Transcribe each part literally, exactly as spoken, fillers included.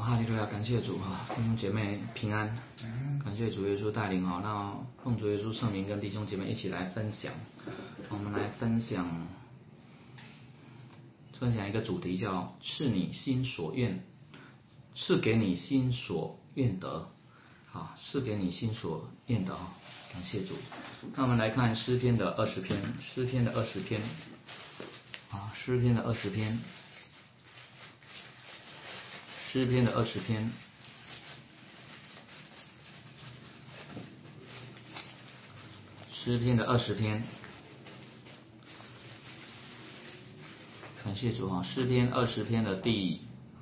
哈利路亚，感谢主哈，弟兄姐妹平安，感谢主耶稣带领哈，那奉主耶稣圣名跟弟兄姐妹一起来分享，我们来分享分享一个主题叫赐你心所愿，赐给你心所愿得，好，赐给你心所愿得哈，感谢主。那我们来看诗篇的二十篇，诗篇的二十篇，啊，诗篇的二十篇。诗篇的二十篇，诗篇的二十篇，感谢主啊！诗篇二十篇的第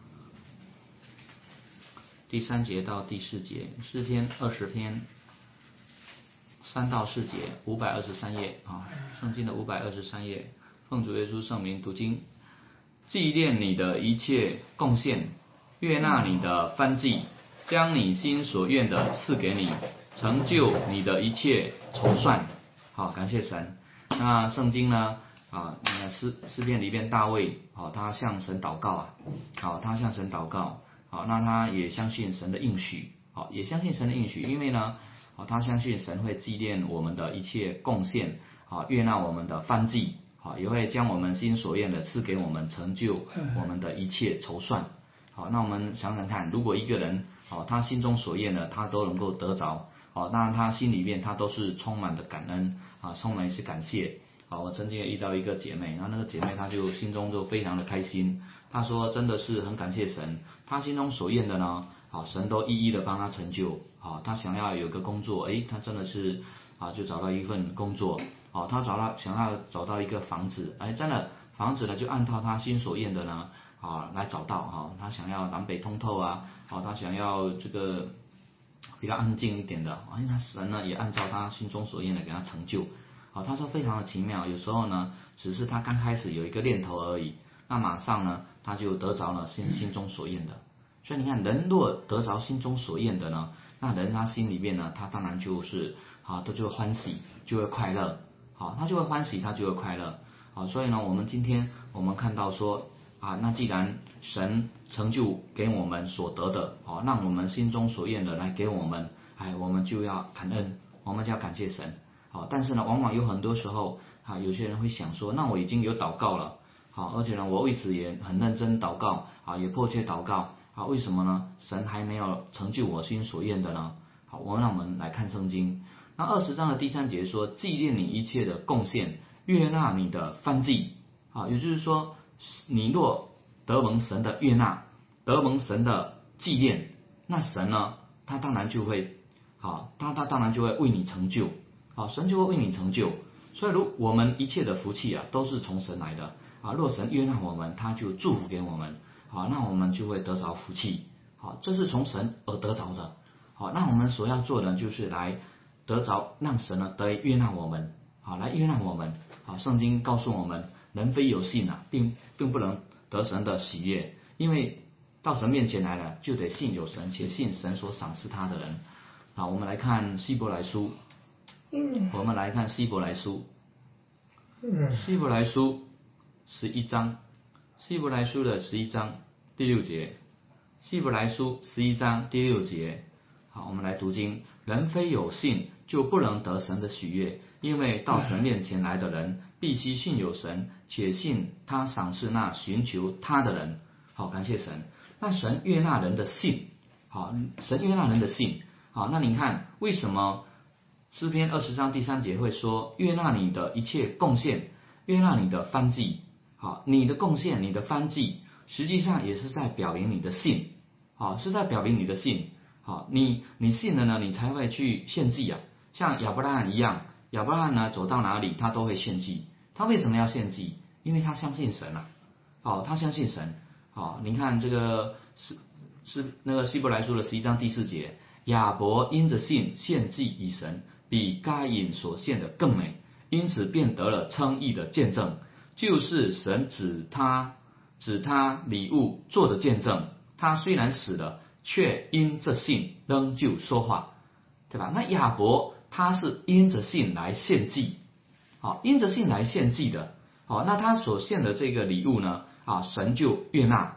第三节到第四节，诗篇二十篇三到四节，五百二十三页啊，圣经的五百二十三页，奉主耶稣圣名读经，纪念你的一切贡献。悦纳你的燔祭，将你心所愿的赐给你，成就你的一切筹算。好，感谢神。那圣经呢？啊，诗诗篇里边大卫，好，他向神祷告啊，好，他向神祷告，好，那他也相信神的应许，好，也相信神的应许，因为呢，好，他相信神会纪念我们的一切贡献，好，悦纳我们的燔祭，好，也会将我们心所愿的赐给我们，成就我们的一切筹算。好，那我们想想看，如果一个人，哦，他心中所愿的，他都能够得着，哦，当然他心里面他都是充满的感恩，啊，充满是感谢。好，我曾经也遇到一个姐妹，然后那个姐妹她就心中就非常的开心，她说真的是很感谢神，她心中所愿的呢，啊，神都一一的帮她成就，啊，她想要有个工作，诶，她真的是啊，就找到一份工作，啊，她找到想要找到一个房子，哎，真的房子呢就按照她心所愿的呢。啊，来找到哈、啊，他想要南北通透啊，啊，他想要这个比较安静一点的，啊，因为他神呢也按照他心中所愿的给他成就，啊，他说非常的奇妙，有时候呢只是他刚开始有一个念头而已，那马上呢他就得着了心心中所愿的，所以你看人若得着心中所愿的呢，那人他心里面呢他当然就是啊，他就会欢喜，就会快乐，好，他就会欢喜，他就会快乐，好，所以呢我们今天我们看到说。啊，那既然神成就给我们所得的，好、哦，让我们心中所愿的来给我们，哎，我们就要感恩，我们就要感谢神，好、哦，但是呢，往往有很多时候，啊，有些人会想说，那我已经有祷告了，好、哦，而且呢，我为此也很认真祷告，啊，也迫切祷告，啊，为什么呢？神还没有成就我心所愿的呢？好，我让我们来看圣经，那二十章的第三节说，纪念你一切的贡献，悦纳你的燔祭，啊，也就是说。你若得蒙神的悦纳，得蒙神的纪念，那神呢，他当然就会，好，他他当然就会为你成就，好，神就会为你成就。所以，如我们一切的福气啊，都是从神来的啊。若神悦纳我们，他就祝福给我们，好，那我们就会得着福气，好，这是从神而得着的，好，那我们所要做的就是来得着，让神呢得以悦纳我们，好，来悦纳我们，好，圣经告诉我们。人非有信啊，并并不能得神的喜悦，因为到神面前来了，就得信有神，且信神所赏赐他的人。好，我们来看希伯来书，嗯、我们来看希伯来书，嗯、希伯来书十一章，希伯来书的十一章第六节，希伯来书十一章第六节。好，我们来读经，人非有信，就不能得神的喜悦，因为到神面前来的人。必须信有神，且信他赏赐那寻求他的人。好，感谢神。那神悦纳人的信，好，神悦纳人的信。好，那你看为什么诗篇二十章第三节会说悦纳你的一切贡献，悦纳你的燔祭？好，你的贡献，你的燔祭，实际上也是在表明你的信。好，是在表明你的信。好，你你信了呢，你才会去献祭啊。像亚伯拉罕一样，亚伯拉罕呢走到哪里他都会献祭。他为什么要献祭？因为他相信神啊，好、哦，他相信神，好、哦，你看这个是是那个希伯来书的十一章第四节，亚伯因着信献祭以神，比该隐所献的更美，因此便得了称义的见证，就是神指他指他礼物做的见证，他虽然死了，却因着信仍旧说话，对吧？那亚伯他是因着信来献祭。好，因着信来献祭的，好，那他所献的这个礼物呢，啊，神就悦纳，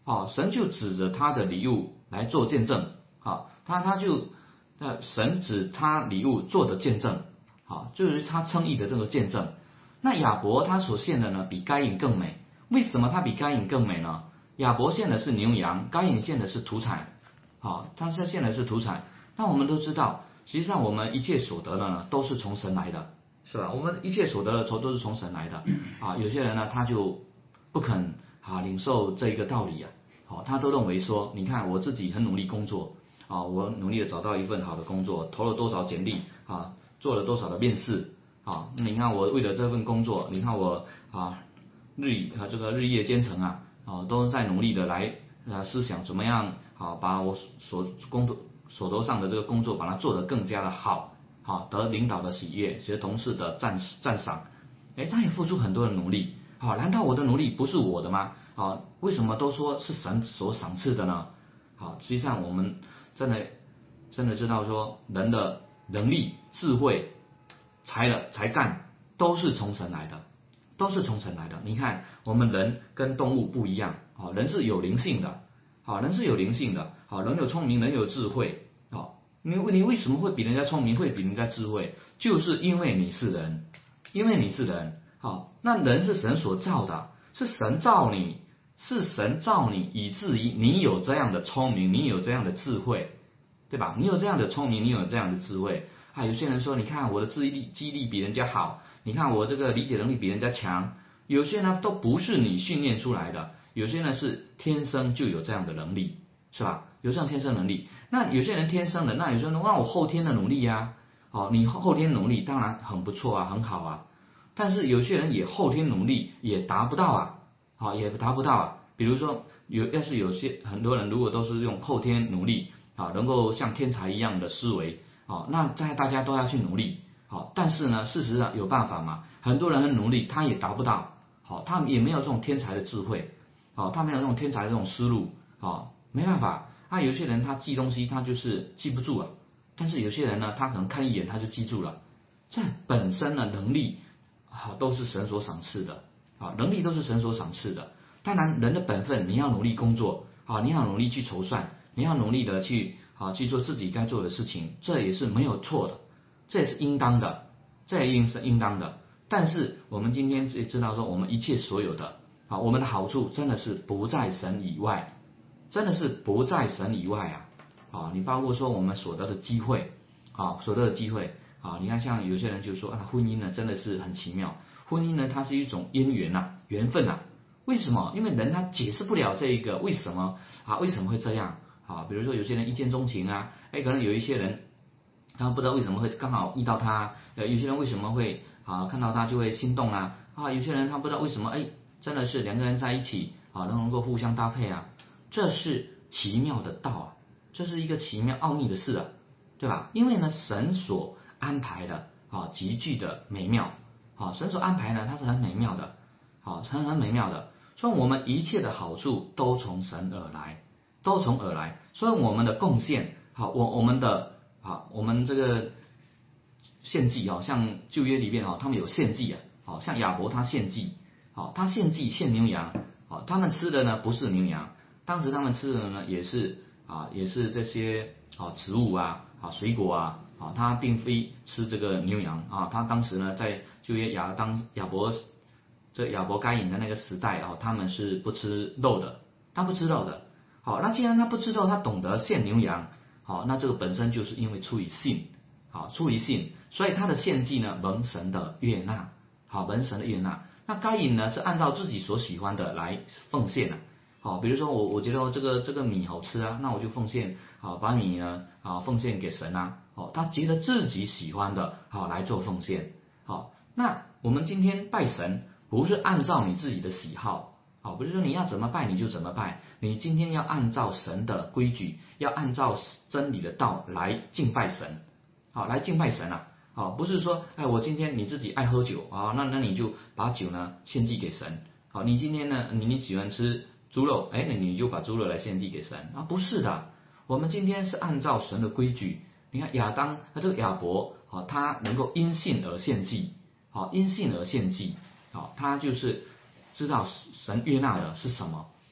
好，神就指着他的礼物来做见证，好，他他就呃神指他礼物做的见证，好，就是他称义的这个见证。那亚伯他所献的呢，比该隐更美。为什么他比该隐更美呢？亚伯献的是牛羊，该隐献的是土产，好，他是献的是土产。那我们都知道，实际上我们一切所得的呢，都是从神来的，是吧？我们一切所得的都是从神来的啊。有些人呢，他就不肯啊领受这一个道理啊，好，他都认为说，你看我自己很努力工作啊，我努力的找到一份好的工作，投了多少简历啊，做了多少的面试啊，你看我为了这份工作，你看我啊日以啊这个日夜兼程啊，啊都在努力的来呃思想怎么样啊把我所工作手头上的这个工作把它做得更加的好，好得领导的喜悦，学同事的赞赞赏，哎，他也付出很多的努力，好，难道我的努力不是我的吗？啊，为什么都说是神所赏赐的呢？好，实际上我们真的真的知道说，人的能力、智慧、才了才干都是从神来的，都是从神来的。你看，我们人跟动物不一样，啊，人是有灵性的，啊，人是有灵性的，啊，人有聪明，人有智慧，啊，你你为什么会比人家聪明，会比人家智慧？就是因为你是人，因为你是人，好，那人是神所造的，是神造你。是神造你，以至于你有这样的聪明，你有这样的智慧，对吧？你有这样的聪明，你有这样的智慧啊。有些人说，你看我的智力、记忆力比人家好，你看我这个理解能力比人家强。有些呢都不是你训练出来的，有些呢是天生就有这样的能力，是吧？有这样天生能力。那有些人天生的，那有些人那我后天的努力呀，哦，你后天努力当然很不错啊，很好啊。但是有些人也后天努力也达不到啊。好，也达不到啊。比如说，有要是有些很多人如果都是用后天努力啊，能够像天才一样的思维啊，那在大家都要去努力。好，但是呢，事实上有办法吗？很多人很努力，他也达不到。好，他也没有这种天才的智慧。好，他没有这种天才的这种思路。好，没办法。啊，有些人他记东西他就是记不住啊，但是有些人呢，他可能看一眼他就记住了。这本身的能力好都是神所赏赐的。啊，能力都是神所赏赐的。当然，人的本分，你要努力工作，啊，你要努力去筹算，你要努力的去啊去做自己该做的事情，这也是没有错的，这也是应当的，这也是应当的。但是我们今天也知道说，我们一切所有的啊，我们的好处真的是不在神以外，真的是不在神以外啊！啊，你包括说我们所得的机会，啊，所得的机会，啊，你看像有些人就说啊，婚姻呢真的是很奇妙。婚姻呢，它是一种姻缘呐，缘分呐。为什么？因为人他解释不了这一个为什么啊？为什么会这样啊？比如说有些人一见钟情啊，哎，可能有一些人他不知道为什么会刚好遇到他，呃，有些人为什么会啊看到他就会心动啊？啊，有些人他不知道为什么，哎，真的是两个人在一起啊，能够互相搭配啊，这是奇妙的道啊，这是一个奇妙奥秘的事啊，对吧？因为呢，神所安排的啊，极具的美妙。好，神所安排呢，它是很美妙的，好，很很美妙的。所以我们一切的好处都从神而来，都从而来。所以我们的贡献，好，我我们的啊，我们这个献祭啊，像旧约里面啊，他们有献祭啊，好，像亚伯他献祭，好，他献祭献牛羊，好，他们吃的呢不是牛羊，当时他们吃的呢也是啊，也是这些啊植物啊啊水果啊。啊，他并非吃这个牛羊啊，他当时呢，在就业亚当亚伯这亚伯该隐的那个时代啊，他们是不吃肉的，他不吃肉的。好，那既然他不吃肉，他懂得献牛羊，好，那这个本身就是因为出于信，好，出于信，所以他的献祭呢蒙神的悦纳，好，蒙神的悦纳。那该隐呢是按照自己所喜欢的来奉献啊。好，比如说我我觉得这个这个米好吃啊，那我就奉献，好，把米呢啊奉献给神啊。好，他觉得自己喜欢的，好来做奉献。好，那我们今天拜神不是按照你自己的喜好，好，不是说你要怎么拜你就怎么拜，你今天要按照神的规矩，要按照真理的道来敬拜神，好，来敬拜神啊。好，不是说，哎，我今天你自己爱喝酒啊，那那你就把酒呢献祭给神。好，你今天呢，你你喜欢吃猪肉，哎，那你就把猪肉来献祭给神啊？不是的，我们今天是按照神的规矩。你看亚当，他这个亚伯，好，他能够因信而献祭，好，因信而献祭，好，他就是知道神悦纳的是什么，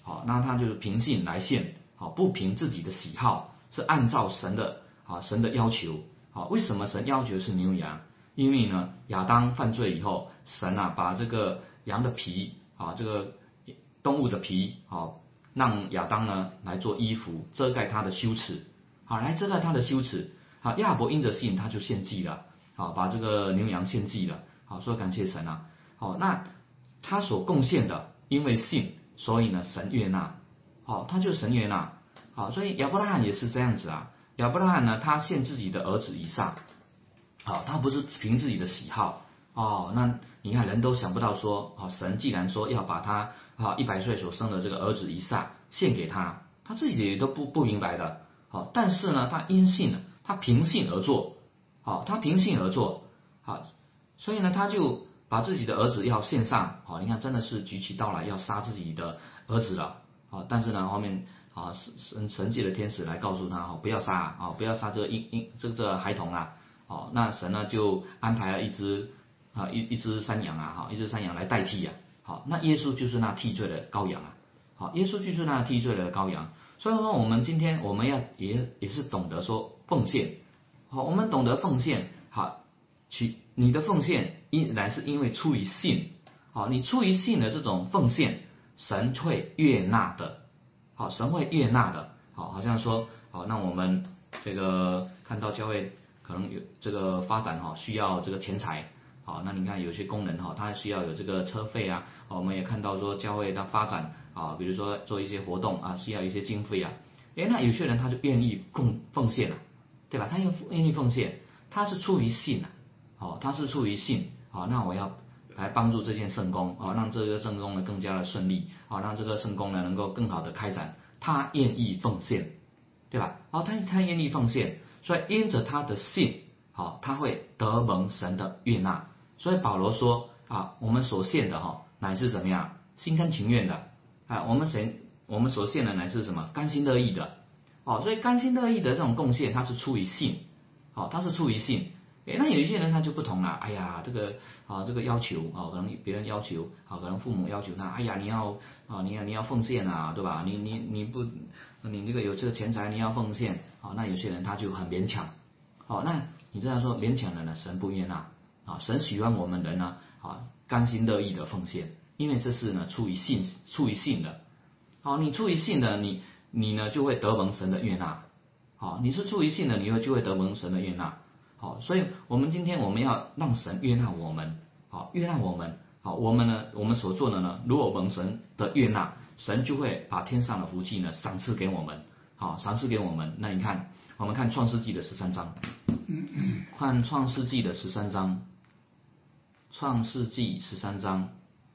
好，那他就是凭信来献，好，不凭自己的喜好，是按照神的啊神的要求，好，为什么神要求是牛羊？因为呢，亚当犯罪以后，神啊把这个羊的皮啊，这个动物的皮啊，让亚当呢来做衣服，遮盖他的羞耻，好，来遮盖他的羞耻。好，亚伯因着信他就献祭了，好，把这个牛羊献祭了，好，说感谢神啊，好，那他所贡献的，因为信，所以呢神悦纳，好，他就神悦纳，好，所以亚伯拉罕也是这样子啊，亚伯拉罕呢他献自己的儿子以撒，好，他不是凭自己的喜好，哦，那你看人都想不到说，哦，神既然说要把他啊一百岁所生的这个儿子以撒献给他，他自己也都不不明白的，好，但是呢他因信呢。他凭信而做，好，他凭信而做，好，所以呢，他就把自己的儿子要献上，好，你看真的是举起刀来要杀自己的儿子了，好，但是呢，后面啊神神界的天使来告诉他，哦，不要杀啊，不要杀这个婴婴这个孩童啊，哦，那神呢就安排了一只啊一一只山羊啊，哈，一只山羊来代替啊，好，那耶稣就是那替罪的羔羊啊，好，耶稣就是那替罪的羔羊。所以说，我们今天我们要也也是懂得说奉献，好，我们懂得奉献，好，去你的奉献因来是因为出于信，好，你出于信的这种奉献，神会悦纳的，好，神会悦纳的，好，好像说，好，那我们这个看到教会可能有这个发展哈，需要这个钱财，好，那你看有些工人哈，他需要有这个车费啊，我们也看到说教会它发展。啊，比如说做一些活动啊，需要一些经费啊，诶，那有些人他就愿意奉奉献了，对吧？他又愿意奉献，他是出于信啊，哦，他是出于信，好，那我要来帮助这件圣工，哦，让这个圣工呢更加的顺利，哦，让这个圣工呢能够更好的开展，他愿意奉献，对吧？哦，他他愿意奉献，所以因着他的信，好，他会得蒙神的悦纳，所以保罗说啊，我们所献的哈，乃是怎么样，心甘情愿的。啊，我们神我们所献的乃是什么？甘心乐意的，哦，所以甘心乐意的这种贡献，它是出于信，哦，它是出于信。诶，那有一些人他就不同了，哎呀，这个啊这个要求啊，可能别人要求啊，可能父母要求他，哎呀，你要啊你要你要奉献啊，对吧？你你你不你这个有这个钱财你要奉献，啊，那有些人他就很勉强，哦，那你这样说勉强的呢，神不悦纳啊，神喜欢我们人呢啊甘心乐意的奉献。因为这是呢出于信，出于信的，好，你出于信的，你你呢就会得蒙神的悦纳，好，你是出于信的，你会就会得蒙神的悦纳，好，所以我们今天我们要让神悦纳我们，好，悦纳我们，好，我们呢我们所做的呢，如果蒙神的悦纳，神就会把天上的福气呢赏赐给我们，好，赏赐给我们。那你看，我们看创世纪的十三章，看创世纪的十三章，创世纪十三章。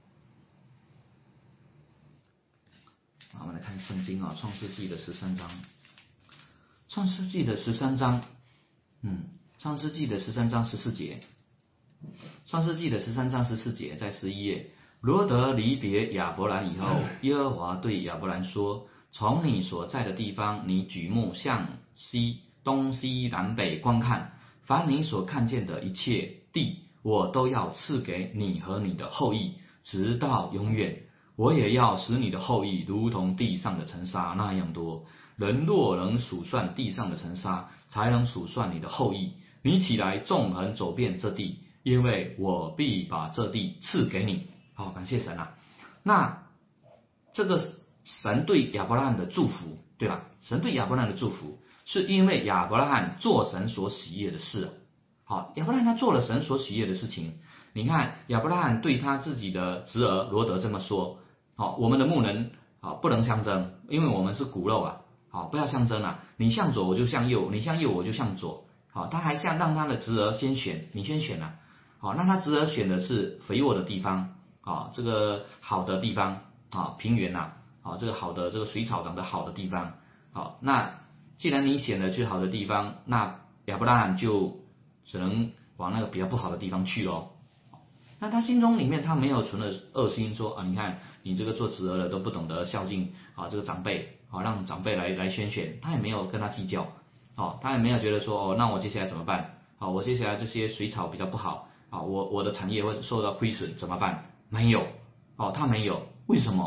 我们来看圣经啊，《创世纪》的十三章，《创世纪》的十三章，嗯，《创世纪》的十三章十四节，《创世纪》的十三章十四节在十一页。罗得离别亚伯兰以后，耶和华对亚伯兰说：“从你所在的地方，你举目向西、东西南北观看，凡你所看见的一切地，我都要赐给你和你的后裔，直到永远。我也要使你的后裔如同地上的尘沙那样多。人若能数算地上的尘沙，才能数算你的后裔。你起来纵横走遍这地，因为我必把这地赐给你。”好，感谢神啊。那这个神对亚伯拉罕的祝福，对吧？神对亚伯拉罕的祝福，是因为亚伯拉罕做神所喜悦的事。好，亚伯拉罕他做了神所喜悦的事情。你看亚伯拉罕对他自己的侄儿罗得这么说：好，我们的牧人啊不能相争，因为我们是骨肉啊，好，不要相争啊，你向左我就向右，你向右我就向左。好，他还想让他的侄儿先选，你先选啊。好，那他侄儿选的是肥沃的地方，啊，这个好的地方啊，平原呐，啊，这个好的这个水草长得好的地方。好，那既然你选了最好的地方，那亚伯拉罕就只能往那个比较不好的地方去咯。那他心中里面他没有存了恶心，说啊，你看你这个做侄儿的都不懂得孝敬啊，这个长辈啊，让长辈来来先选，他也没有跟他计较，哦，他也没有觉得说哦，那我接下来怎么办？啊，我接下来这些水草比较不好啊，我我的产业会受到亏损怎么办？没有，哦，他没有，为什么？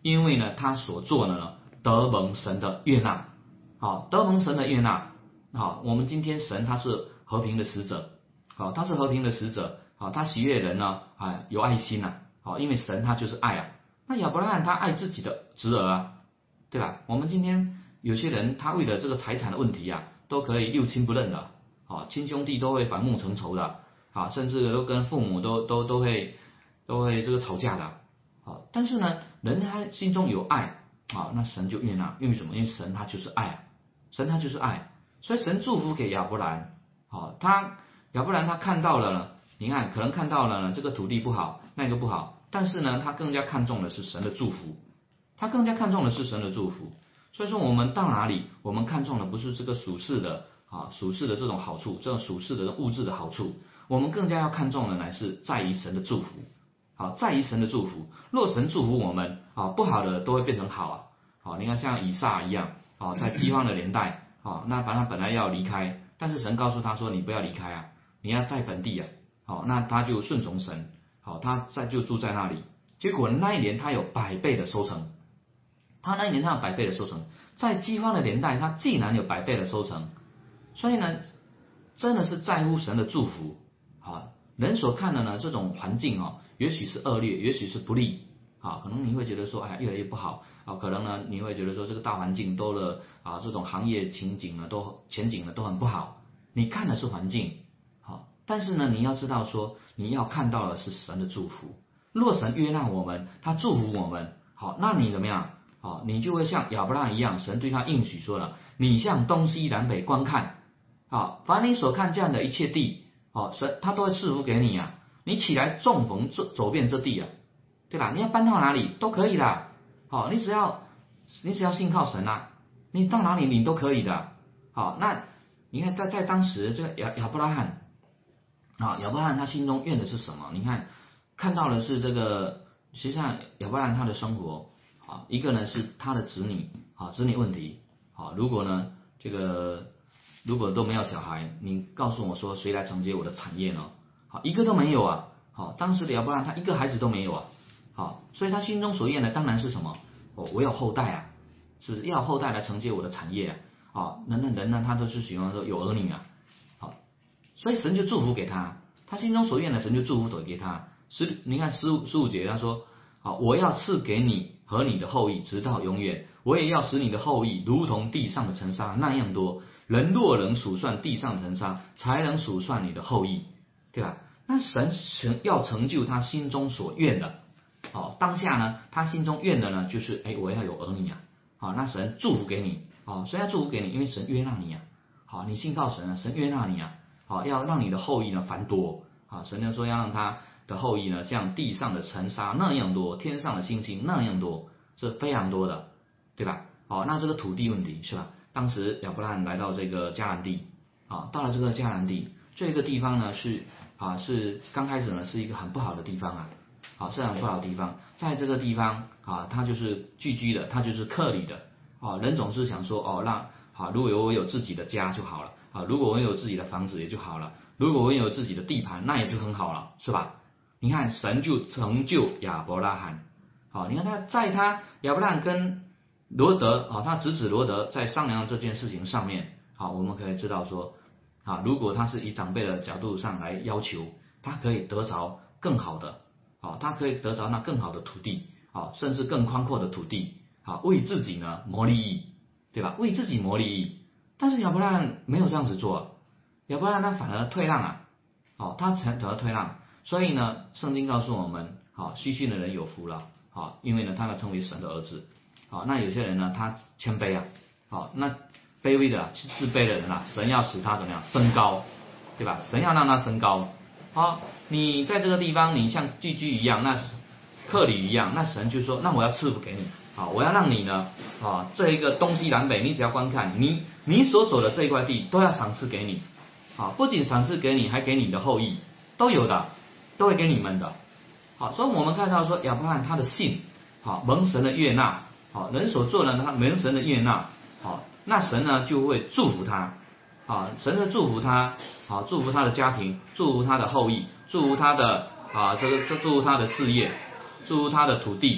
因为呢他所做的呢得蒙神的悦纳，好，得蒙神的悦纳，好，我们今天神他是和平的使者，好，他是和平的使者，好，他喜悦人呢啊有爱心呐，好，因为神他就是爱啊，那亚伯拉罕他爱自己的侄儿啊，对吧？我们今天有些人他为了这个财产的问题啊，都可以六亲不认的，好，亲兄弟都会反目成仇的，啊，甚至都跟父母都都都会都会这个吵架的，好，但是呢，人他心中有爱，啊，那神就悦纳，因为什么？因为神他就是爱啊，神他就是爱，所以神祝福给亚伯兰，好，他亚伯兰他看到了呢，你看可能看到了呢这个土地不好，那个不好，但是呢他更加看重的是神的祝福，他更加看重的是神的祝福，所以说我们到哪里，我们看重的不是这个属世的啊属世的这种好处，这种属世的物质的好处，我们更加要看重的乃是在于神的祝福，好，在于神的祝福，若神祝福我们啊，不好的都会变成好啊，好，你看像以撒一样，啊，在饥荒的年代，啊，那他本来要离开，但是神告诉他说你不要离开啊，你要在本地啊，好，那他就顺从神，好，他在就住在那里，结果那一年他有百倍的收成，他那一年他有百倍的收成，在饥荒的年代他竟然有百倍的收成，所以呢，真的是在乎神的祝福，啊，人所看的呢这种环境啊，也许是恶劣，也许是不利，啊，可能你会觉得说，哎，越来越不好，啊，可能呢你会觉得说这个大环境都了啊，这种行业情景呢都前景呢都很不好，你看的是环境，好，但是呢你要知道说，你要看到的是神的祝福，若神悦纳我们，他祝福我们，好，那你怎么样？好，你就会像亚伯拉罕一样，神对他应许说了，你向东西南北观看，好，凡你所看见的一切地，好，神他都会赐福给你啊，你起来纵横走走遍这地啊，对吧？你要搬到哪里都可以的，好，你只要你只要信靠神啊，你到哪里你都可以的，好，那你看在在当时这个亚亚伯拉罕啊，亚伯拉罕他心中愿的是什么？你看看到的是这个，实际上亚伯拉罕他的生活啊，一个呢是他的子女啊，子女问题啊，如果呢这个如果都没有小孩，你告诉我说谁来承接我的产业呢？好，一个都没有啊，好，当时的亚伯拉罕他一个孩子都没有啊，好，所以他心中所愿的当然是什么？哦，我要后代啊，是要后代来承接我的产业啊，啊，那那人呢他都是喜欢说有儿女啊，好，所以神就祝福给他，他心中所愿的神就祝福给他。十，你看十五十五节他说，好，我要赐给你和你的后裔直到永远，我也要使你的后裔如同地上的尘沙那样多，人若能数算地上的尘沙，才能数算你的后裔，对吧？那神成要成就他心中所愿的，好，当下呢，他心中愿的呢，就是哎，我要有儿女啊，好，那神祝福给你，好，神要祝福给你，因为神悦纳你啊，好，你信靠神啊，神悦纳你啊，好，要让你的后裔呢繁多，啊，神就说要让他的后裔呢像地上的尘沙那样多，天上的星星那样多，是非常多的，对吧？好，那这个土地问题是吧？当时亚伯拉罕来到这个迦南地，啊，到了这个迦南地，这个地方呢是啊是刚开始呢是一个很不好的地方啊，好，是很不好的地方，在这个地方啊，它就是聚居的，它就是客旅的，哦，人总是想说哦，让好，如果我有自己的家就好了，啊，如果我有自己的房子也就好了，如果我有自己的地盘，那也就很好了，是吧？你看神就成就亚伯拉罕，好，你看他在他亚伯拉罕跟罗德啊，他侄子罗德在商量这件事情上面，好，我们可以知道说，啊，如果他是以长辈的角度上来要求，他可以得着更好的，啊，他可以得着那更好的土地，啊，甚至更宽阔的土地，啊，为自己呢谋利益，对吧？为自己谋利益，但是亚伯拉罕没有这样子做，亚伯拉罕他反而退让啊，好，他反而退让，所以呢，圣经告诉我们，好，虚训的人有福了，好，因为呢，他们称为神的儿子。好，那有些人呢，他谦卑啊，好，那卑微的、啊、自卑的人啊，神要使他怎么样升高，对吧？神要让他升高。好，你在这个地方，你像寄居一样，那客旅一样，那神就说，那我要赐福给你，好，我要让你呢，啊，这一个东西南北，你只要观看，你你所走的这一块地，都要赏赐给你，好，不仅赏赐给你，还给你的后裔，都有的，都会给你们的。好，所以我们看到说亚伯拉罕他的信，好，蒙神的悦纳。好，人所做的他蒙神的悦纳，好，那神呢就会祝福他，啊，神会祝福他，好，祝福他的家庭，祝福他的后裔，祝福他的啊这个这祝福他的事业，祝福他的土地，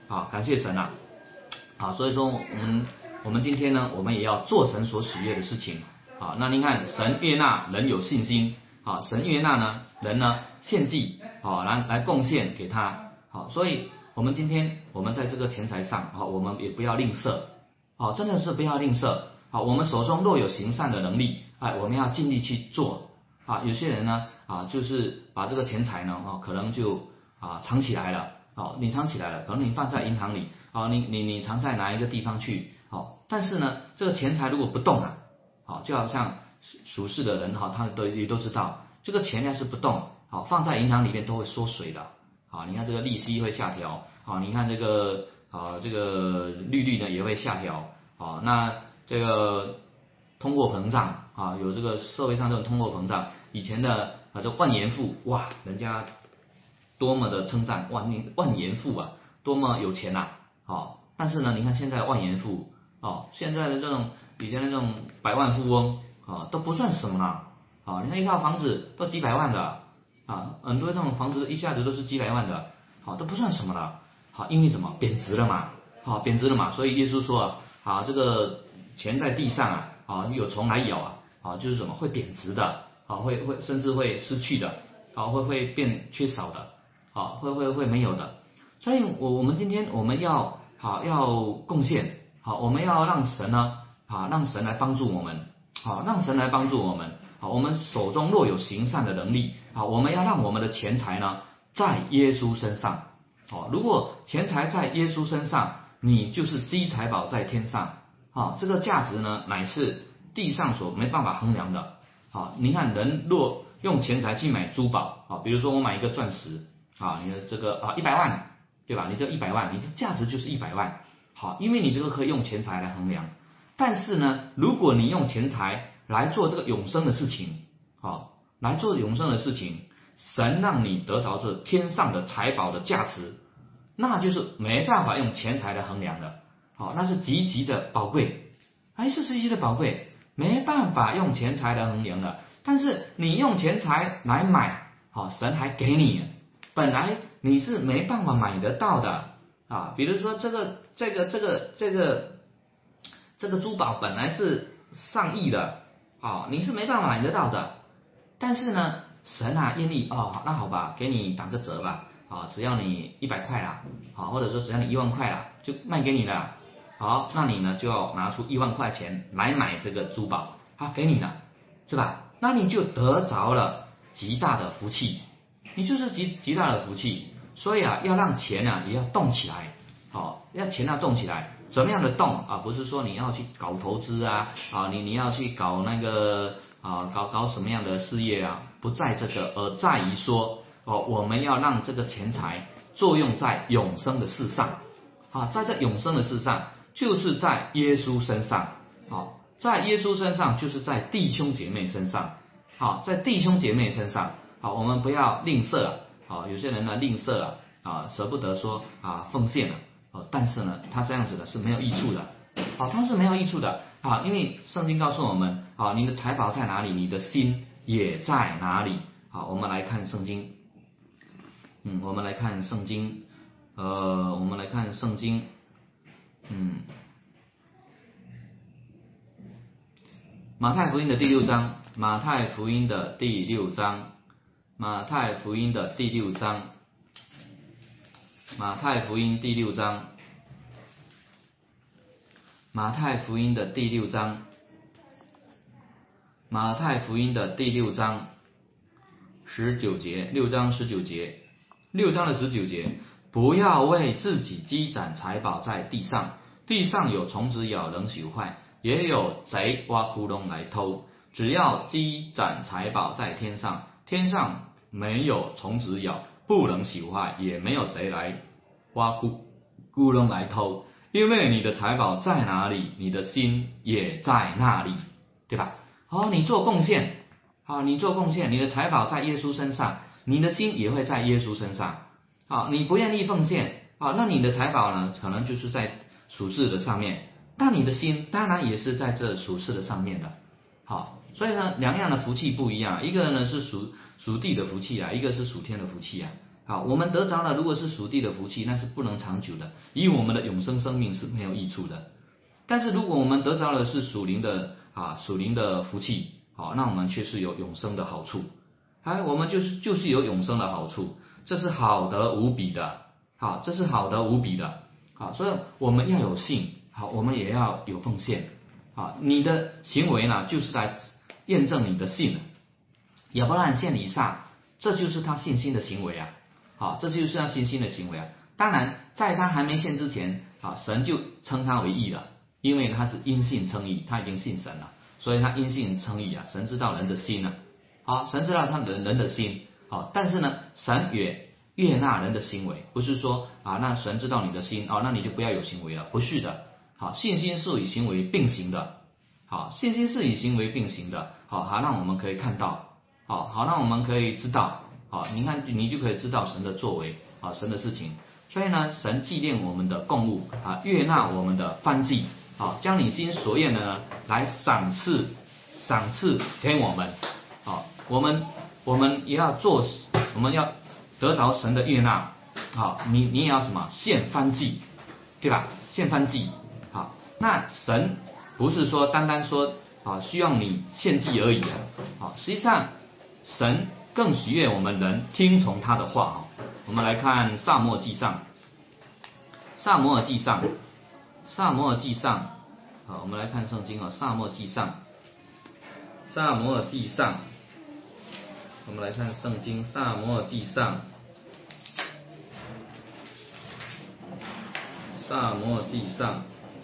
啊，感谢神啊，啊，所以说我们我们今天呢，我们也要做神所喜悦的事情啊。那您看，神悦纳人有信心啊，神悦纳呢人呢献祭啊，来来贡献给他好，所以我们今天我们在这个钱财上啊，我们也不要吝啬啊，真的是不要吝啬啊。我们手中若有行善的能力，哎，我们要尽力去做啊。有些人呢啊，就是把这个钱财呢啊，可能就啊藏起来了。好，你藏起来了，可能你放在银行里，好，你你你藏在哪一个地方去，好，但是呢，这个钱财如果不动啊，好，就好像属世的人哈，他都也都知道，这个钱要是不动，好，放在银行里面都会缩水的，好，你看这个利息会下调，好，你看这个啊这个利率呢也会下调，好，那这个通货膨胀啊，有这个社会上这种通货膨胀，以前的啊这万元户，哇，人家多么的称赞万年万元户啊，多么有钱呐、啊！哦，但是呢，你看现在万元户哦，现在的这种以前的这种百万富翁哦，都不算什么啦。哦，你看一套房子都几百万的啊，很多这种房子一下子都是几百万的，好、哦、都不算什么了。好、哦，因为什么贬值了嘛？好、哦，贬值了嘛，所以耶稣说啊，啊这个钱在地上啊，啊有虫来咬啊，啊就是什么会贬值的，啊会会甚至会失去的，啊会会变缺少的。好，会会会没有的，所以我我们今天我们要好要贡献，好，我们要让神呢，好让神来帮助我们，好让神来帮助我们，好我们手中若有行善的能力，好我们要让我们的钱财呢在耶稣身上，好如果钱财在耶稣身上，你就是积财宝在天上，好这个价值呢乃是地上所没办法衡量的，好你看人若用钱财去买珠宝，好比如说我买一个钻石。啊，你的这个啊一百万，对吧？你这一百万，你这价值就是一百万。好，因为你这个可以用钱财来衡量。但是呢，如果你用钱财来做这个永生的事情，好，来做永生的事情，神让你得着这天上的财宝的价值，那就是没办法用钱财来衡量的。好，那是极其的宝贵，还是极其的宝贵，没办法用钱财来衡量的。但是你用钱财来买，好，神还给你。本来你是没办法买得到的啊，比如说这个这个这个这个这个珠宝本来是上亿的，啊，你是没办法买得到的。但是呢，神啊愿意哦，那好吧，给你打个折吧，啊，只要你一百块啦，啊，或者说只要你一万块啦，就卖给你了。好，那你呢就要拿出一万块钱来买这个珠宝，啊，给你了，是吧？那你就得着了极大的福气。你就是极极大的福气，所以啊，要让钱啊也要动起来，好、哦，要钱要动起来，怎么样的动啊？不是说你要去搞投资啊，啊，你你要去搞那个啊，搞搞什么样的事业啊？不在这个，而在于说哦，我们要让这个钱财作用在永生的事上，啊，在这永生的事上，就是在耶稣身上，好，在耶稣身上，就是在弟兄姐妹身上，好，在弟兄姐妹身上。好，我们不要吝啬啊！好，有些人呢吝啬啊，啊舍不得说啊奉献了，哦，但是呢，他这样子的是没有益处的，好，他是没有益处的，啊，因为圣经告诉我们，啊，你的财宝在哪里，你的心也在哪里。好，我们来看圣经，嗯，我们来看圣经，呃，我们来看圣经，嗯，马太福音的第六章，马太福音的第六章。马太福音的第六章，马太福音第六章，马太福音的第六章，马太福音的第六章十九节，六章十九节，六章的十九节，不要为自己积攒财宝在地上，地上有虫子咬能朽坏，也有贼挖窟窿来偷，只要积攒财宝在天上，天上没有虫子咬，不能朽坏，也没有贼来挖窟窟窿来偷，因为你的财宝在哪里，你的心也在那里，对吧？好，你做贡献，好，你做贡献，你的财宝在耶稣身上，你的心也会在耶稣身上。好，你不愿意奉献，好，那你的财宝呢，可能就是在属世的上面，但你的心当然也是在这属世的上面的。好，所以呢，两样的福气不一样，一个呢是属属地的福气啊，一个是属天的福气啊。 好，我们得着了，如果是属地的福气，那是不能长久的，以我们的永生生命是没有益处的。但是如果我们得着的是属灵的啊属灵的福气，好，那我们却是有永生的好处。哎，我们就是就是有永生的好处，这是好得无比的，好，这是好得无比的，好，所以我们要有信，好，我们也要有奉献，好，你的行为呢，就是来验证你的信。亚伯拉罕献以撒，这就是他信心的行为啊，好，这就是他信心的行为啊。当然，在他还没献之前，啊，神就称他为义了，因为他是因信称义，他已经信神了，所以他因信称义啊。神知道人的心啊，好，神知道他人人的心，好，但是呢，神也悦纳人的行为，不是说啊，那神知道你的心哦，那你就不要有行为了，不是的，好，信心是与行为并行的，好，信心是与行为并行的，好，好，让我们可以看到。好好，那我们可以知道，好，你看你就可以知道神的作为，啊，神的事情。所以呢，神纪念我们的供物，啊，悦纳我们的燔祭，好，将你心所愿的呢，来赏赐，赏赐给我们，好，我们我们也要做，我们要得着神的悦纳，好，你你也要什么献燔祭，对吧？献燔祭，好，那神不是说单单说啊，需要你献祭而已啊，好，实际上。神更喜悦我们人听从他的话。我们来看撒母耳记上，撒母耳记上，撒母耳记上，好，我们来看圣经啊，撒母耳记上，撒母耳记上，我们来看圣经，撒母耳记上，撒母耳记上。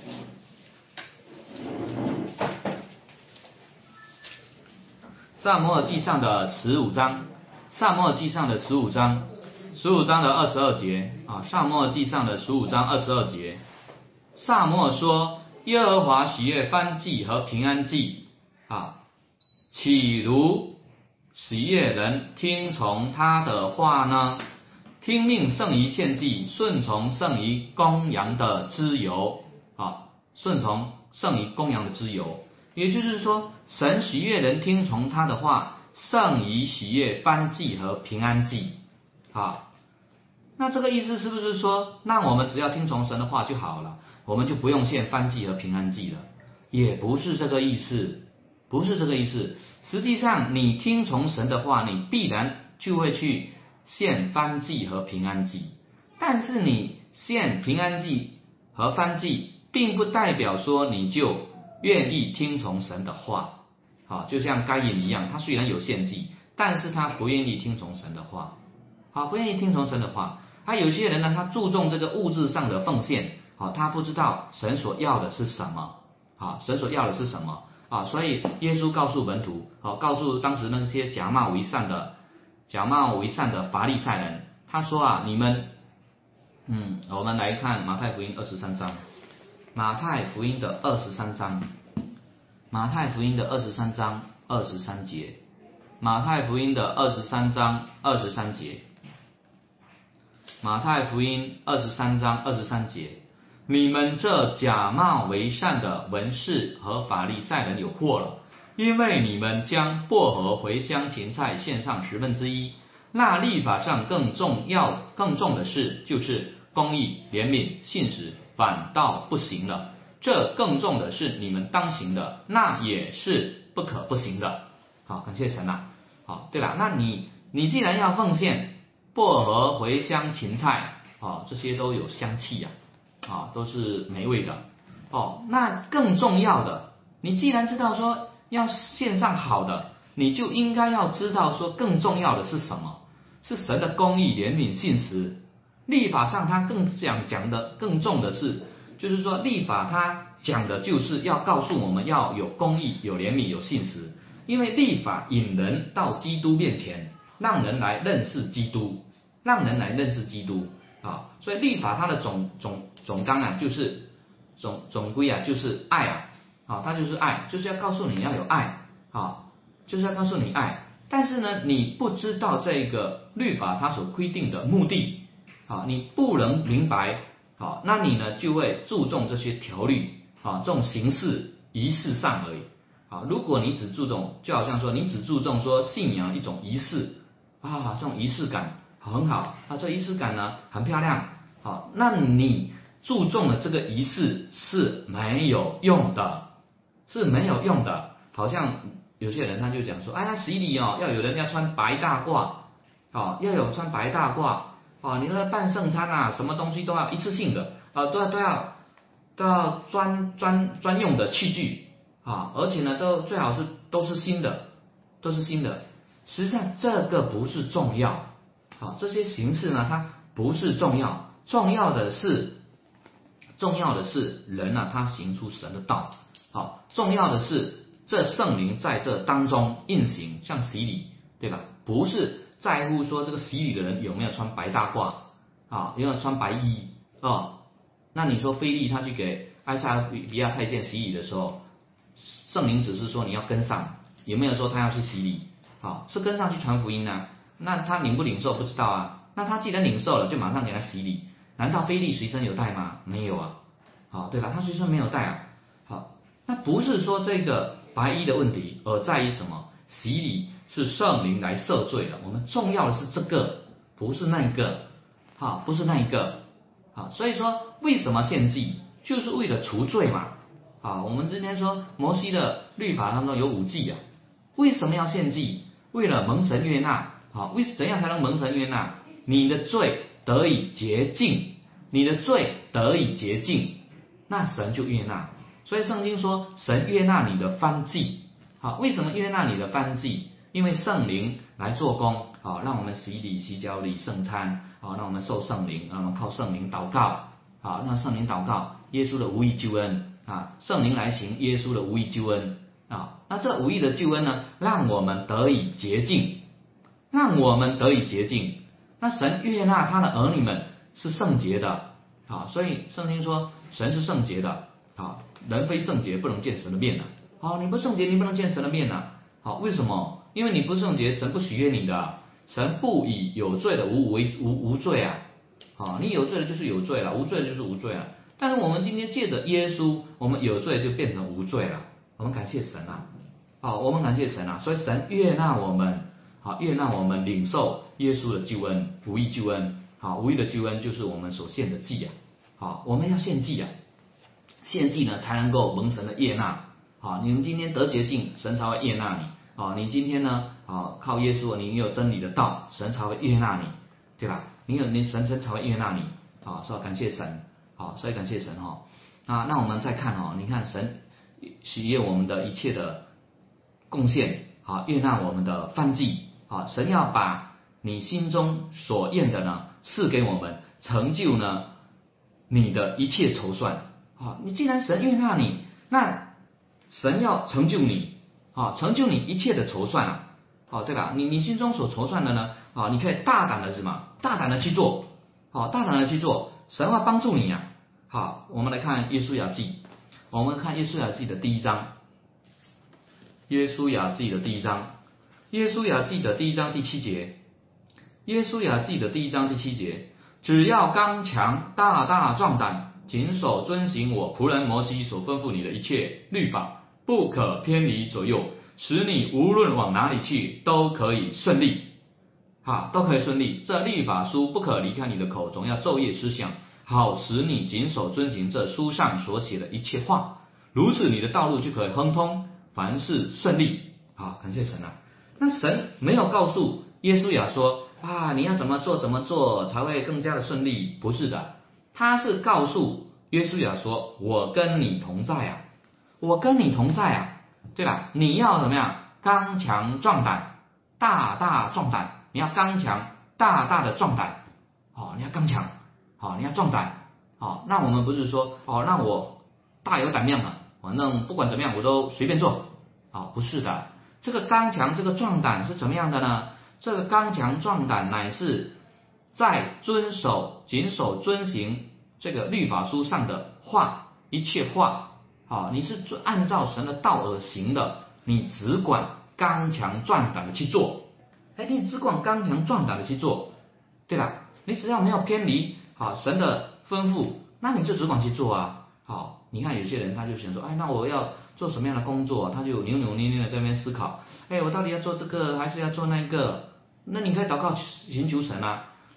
撒母耳记上的十五章，撒母耳记上的十五章，十五章的二十二节啊，撒母耳记上的十五章二十二节，撒母耳说：耶和华喜悦燔祭和平安祭啊，岂如喜悦人听从他的话呢？听命胜于献祭，顺从胜于公羊的脂油啊，顺从胜于公羊的脂油。也就是说，神喜悦人听从他的话，胜于喜悦燔祭和平安祭。好，那这个意思是不是说，那我们只要听从神的话就好了，我们就不用献燔祭和平安祭了？也不是这个意思，不是这个意思。实际上，你听从神的话，你必然就会去献燔祭和平安祭。但是你献平安祭和燔祭，并不代表说你就愿意听从神的话，好，就像该隐一样，他虽然有献祭，但是他不愿意听从神的话，好，不愿意听从神的话。还有些人呢，他注重这个物质上的奉献，好，他不知道神所要的是什么，好，神所要的是什么啊？所以耶稣告诉门徒，好，告诉当时那些假冒为善的、假冒为善的法利赛人，他说啊，你们，嗯，我们来看马太福音二十三章。马太福音的二十三章，马太福音的二十三章二十三节，马太福音的二十三章二十三节，马太福音二十三章二十三节，你们这假冒为善的文士和法利赛人有祸了，因为你们将薄荷、茴香、芹菜献上十分之一，那律法上更重要、更重的事，就是公义、怜悯、信实，反倒不行了。这更重的是你们当行的，那也是不可不行的。好，感谢神啊。好，对了，那你你既然要奉献薄荷、茴香、芹菜，哦，这些都有香气呀、啊，啊，都是美味的。哦，那更重要的，你既然知道说要献上好的，你就应该要知道说更重要的是什么？是神的公义、怜悯、信实。律法上他更讲讲的更重的是，就是说律法他讲的就是要告诉我们要有公义、有怜悯、有信实，因为律法引人到基督面前，让人来认识基督，让人来认识基督啊。所以律法它的总总总纲啊，就是总总归啊，就是爱啊，啊，它就是爱，就是要告诉你要有爱啊，就是要告诉你爱。但是呢，你不知道这个律法它所规定的目的。好，你不能明白，好，那你呢就会注重这些条律，啊，这种形式仪式上而已，啊，如果你只注重，就好像说你只注重说信仰一种仪式啊，这种仪式感， 好，很好，啊，这仪式感呢很漂亮，好，那你注重的这个仪式是没有用的，是没有用的。好像有些人他就讲说，哎，那洗礼哦，要有人要穿白大褂，哦，要有穿白大褂，哦，你那个办圣餐啊，什么东西都要一次性的，啊，都要都要都要专专专用的器具，啊，而且呢，都最好是都是新的，都是新的。实际上这个不是重要，好，这些形式呢，它不是重要，重要的是重要的是人啊，他行出神的道，好，重要的是这圣灵在这当中运行，像洗礼，对吧？不是在乎说这个洗礼的人有没有穿白大褂啊，有没有穿白衣哦。那你说腓利他去给埃撒比亚太监洗礼的时候，圣灵只是说你要跟上，有没有说他要去洗礼？啊，是跟上去传福音啊？那他领不领受不知道啊？那他既然领受了，就马上给他洗礼。难道腓利随身有带吗？没有啊，好，对吧？他随身没有带啊。好，那不是说这个白衣的问题，而在于什么？洗礼是圣灵来赦罪的，我们重要的是这个，不是那个，好，不是那一个，好，所以说为什么献祭，就是为了除罪嘛。好，我们之前说摩西的律法当中有五祭啊，为什么要献祭？为了蒙神悦纳。好，为怎样才能蒙神悦纳？你的罪得以洁净，你的罪得以洁净，那神就悦纳。所以圣经说神悦纳你的燔祭。好，为什么悦纳你的燔祭？因为圣灵来做工，好，让我们洗礼、洗脚、礼圣餐，好，让我们受圣灵，让我们靠圣灵祷告，好，让圣灵祷告耶稣的无义救恩啊，圣灵来行耶稣的无义救恩啊，那这无义的救恩呢，让我们得以洁净，让我们得以洁净。那神悦纳他的儿女们是圣洁的，啊，所以圣经说神是圣洁的，啊，人非圣洁不能见神的面的，好，你不圣洁你不能见神的面的，好，为什么？因为你不圣洁，神不喜悦你的，神不以有罪的无为无无罪啊，好，你有罪的就是有罪了，无罪的就是无罪了。但是我们今天借着耶稣，我们有罪就变成无罪了，我们感谢神啊，好，我们感谢神啊，所以神悦纳我们，好，悦纳我们领受耶稣的救恩，无义救恩，好，无义的救恩就是我们所献的祭啊，好，我们要献祭啊，献祭呢才能够蒙神的悦纳，好，你们今天得洁净，神才会悦纳你，好，你今天呢，好，靠耶稣，你有真理的道，神才会悦纳你，对吧？你有你神神才会悦纳你，好，所以感谢神，好，所以感谢神哈，啊，那我们再看哈，你看神喜悦我们的一切的贡献，好，悦纳我们的燔祭，好，神要把你心中所愿的呢赐给我们，成就呢你的一切筹算，好，你既然神悦纳你，那神要成就你，好，成就你一切的筹算啊，好，对吧？你你心中所筹算的呢，好，你可以大胆的什么？大胆的去做，好，大胆的去做，神会帮助你啊。好，我们来看约书亚记，我们看约书亚记的第一章，约书亚记的第一章，约书亚记的第一章第七节，约书亚记的第一章第七节，只要刚强，大大壮胆，谨守遵行我仆人摩西所吩咐你的一切律法，不可偏离左右，使你无论往哪里去都可以顺利，好，都可以顺利。这律法书不可离开你的口，总要昼夜思想，好使你谨守遵行这书上所写的一切话，如此你的道路就可以亨通，凡事顺利。好，感谢神啊。那神没有告诉约书亚说啊，你要怎么做怎么做才会更加的顺利，不是的，他是告诉约书亚说，我跟你同在啊，我跟你同在啊，对吧？你要怎么样？刚强壮胆，大大壮胆。你要刚强，大大的壮胆，好，你要刚强，好，你要壮胆，好，那我们不是说，哦，那我大有胆量啊，反正不管怎么样我都随便做，好，不是的，这个刚强，这个壮胆是怎么样的呢？这个刚强壮胆乃是在遵守、谨守、遵行这个律法书上的话，一切话，好，你是按照神的道而行的，你只管刚强壮胆的去做。哎，你只管刚强壮胆的去做，对吧？你只要没有偏离好神的吩咐，那你就只管去做啊。好，你看有些人他就想说，哎，那我要做什么样的工作？他就扭扭捏捏的在那边思考，哎，我到底要做这个还是要做那个？那你可以祷告寻求神啊。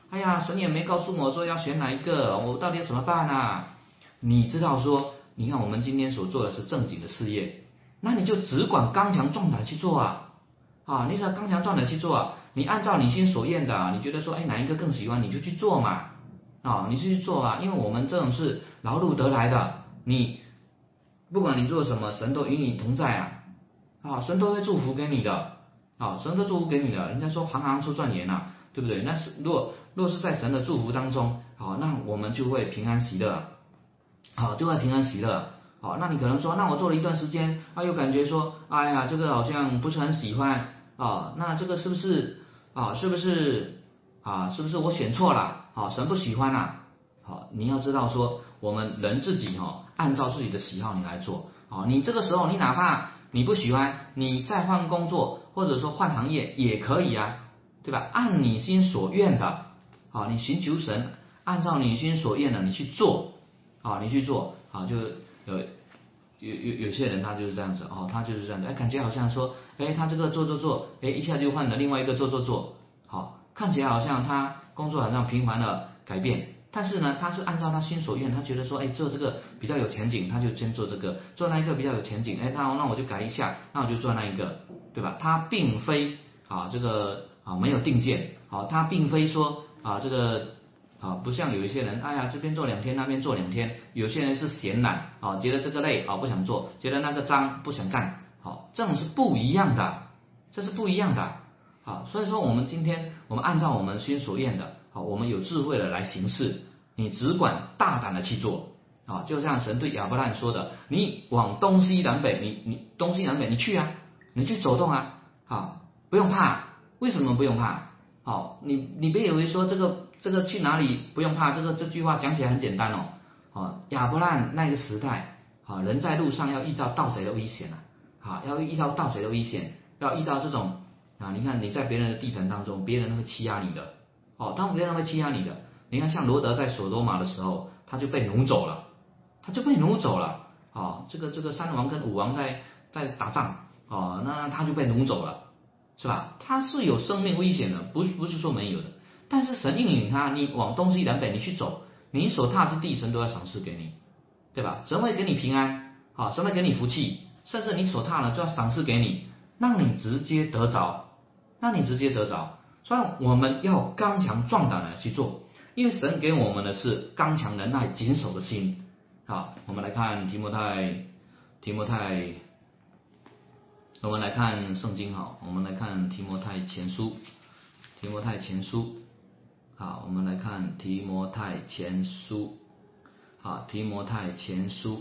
哎呀，神也没告诉我说要选哪一个，我到底要怎么办啊？你知道说，你看我们今天所做的是正经的事业，那你就只管刚强壮胆去做啊，啊，你只要刚强壮胆去做啊，你按照你心所愿的、啊，你觉得说，哎，哪一个更喜欢，你就去做嘛，啊，你就去做啊，因为我们这种是劳碌得来的，你不管你做什么，神都与你同在啊，啊，神都会祝福给你的，啊，神都祝福给你的，人家说行行出状元呐，对不对？那是如果若是在神的祝福当中，好，那我们就会平安喜乐，好，就会平安喜乐。好，那你可能说，那我做了一段时间，啊，又感觉说，哎呀，这个好像不是很喜欢，啊，那这个是不是啊？是不是啊？是不是我选错了？啊，神不喜欢呐、啊？好，你要知道说，我们人自己哈、哦，按照自己的喜好你来做，好，你这个时候你哪怕你不喜欢，你再换工作或者说换行业也可以啊，对吧？按你心所愿的，好，你寻求神，按照你心所愿的你去做，啊，你去做，啊，就有有有有些人他就是这样子哦，他就是这样子，哎，感觉好像说，哎，他这个做做做，哎，一下就换了另外一个做做做，好，看起来好像他工作好像频繁的改变，但是呢，他是按照他心所愿，他觉得说，哎，做这个比较有前景，他就先做这个，做那一个比较有前景，哎，那那我就改一下，那我就做那一个，对吧？他并非啊这个啊没有定见，好，他并非说啊这个。啊，不像有一些人，哎呀，这边做两天，那边做两天。有些人是闲懒，啊，觉得这个累，啊，不想做；觉得那个脏，不想干。好，这种是不一样的，这是不一样的。好，所以说我们今天，我们按照我们心所愿的，好，我们有智慧的来行事，你只管大胆的去做。啊，就像神对亚伯拉罕说的，你往东西南北，你你东西南北，你去啊，你去走动啊，好，不用怕。为什么不用怕？好，你你别以为说这个。这个去哪里不用怕，这个这句话讲起来很简单哦。啊，亚伯拉罕那个时代，啊，人在路上要遇到盗贼的危险啊，啊，要遇到盗贼的危险，要遇到这种啊，你看你在别人的地盘当中，别人会欺压你的，哦，当别人会欺压你的，你看像罗德在索多玛的时候，他就被掳走了，他就被掳走了，啊，这个这个三王跟五王在在打仗，哦，那他就被掳走了，是吧？他是有生命危险的，不是不是说没有的。但是神应允他，你往东西南北你去走，你所踏之地，神都要赏赐给你，对吧？神会给你平安，好，神会给你福气，甚至你所踏的就要赏赐给你，让你直接得着，让你直接得着。所以我们要刚强壮胆的去做，因为神给我们的是刚强仁爱谨守的心。好，我们来看提摩太，提摩太，我们来看圣经哈，我们来看提摩太前书，提摩太前书。好，我们来看提摩太前书。好，提摩太前书，